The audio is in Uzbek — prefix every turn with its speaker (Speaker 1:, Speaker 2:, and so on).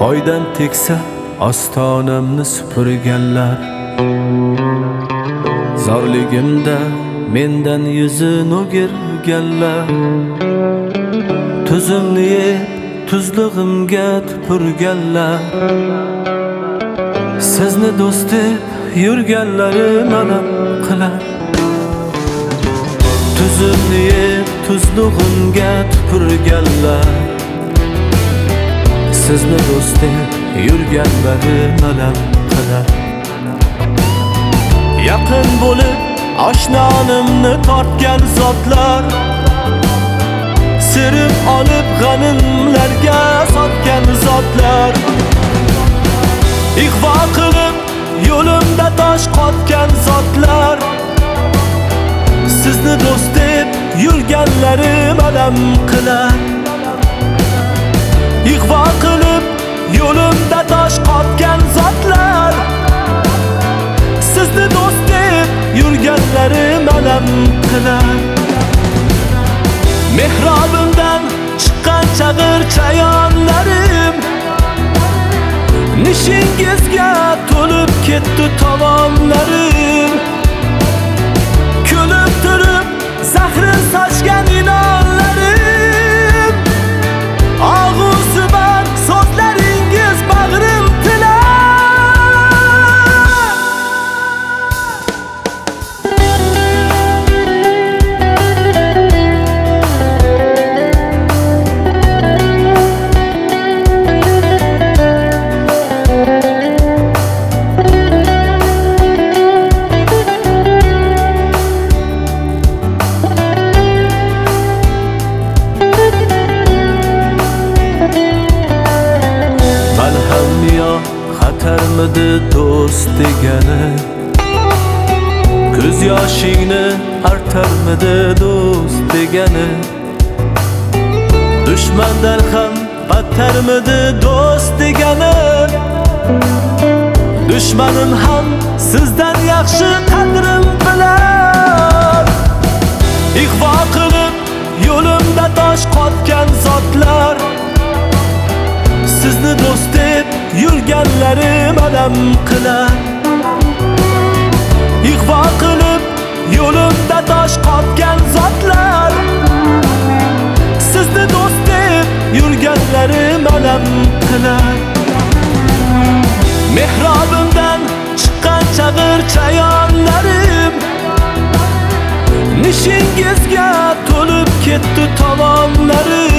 Speaker 1: Foydam teksa ostonamni supurganlar, zorligimda mendan yuzini o'girganlar. Tuzimni yeb tuzlig'imga tupurganlar, sizni do'st deb yurganlarim alam qilar. Tuzimni yeb tuzlig'imga tupurganlar, sizni do'st deb yurganlarim alam qilar. Yaqin bo'lib oshnonimni tortgan zotlar, sirib olib g'animlarga sotgan zotlar, ig'vo qilib yo'limda tosh qotgan zotlar, sizni do'st deb yurganlarim alam qilar. Ig'vo qilib yo'limda tosh qotgan zotlar, sizni do'st deb yurganlarim alam qilar. Mehrobimdan chiqqan chag'ir chayonlarim, nishingizga to'lib ketdi tovonlarim. Kulib turib zahrin sochgan inonlarim, og'usi bor so'zlaringiz bag'rim tilar. Xatarmidi do'st degani, ko'z yoshingni artarmidi do'st degani, dushmandan ham battarmidi do'st degani, dushmanim ham sizdan yaxshi qadrim bilar. Ig'vo qilib yo'limda tosh qotgan zotlar, sizni do'st deb yurganlarim alam qilar. Ig'vo qilib yo'limda tosh qotgan zotlar, sizni do'st deb yurganlarim alam qilar. Mehrobimdan chiqqan chag'ir chayonlarim, nishingizga to'lib ketdi tovonlarim.